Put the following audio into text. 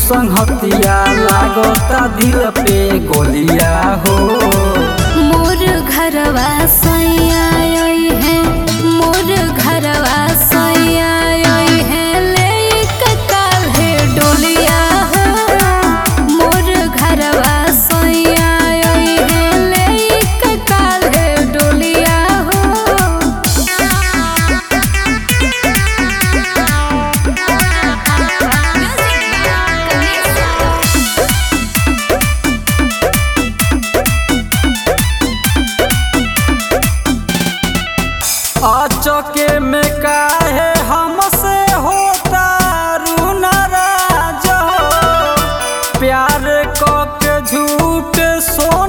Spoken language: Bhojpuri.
संगतिया लागता दिल पे गोलिया हो। मोर घरवा सैया है, मोर घरवा सैया है, लेके काल्हे डोलिया हो। मोर घरवा सैया है, लेके काल्हे डोलिया हो। अचके में काहे हमसे होता रू नाराज हो। प्यार को के झूठ सोन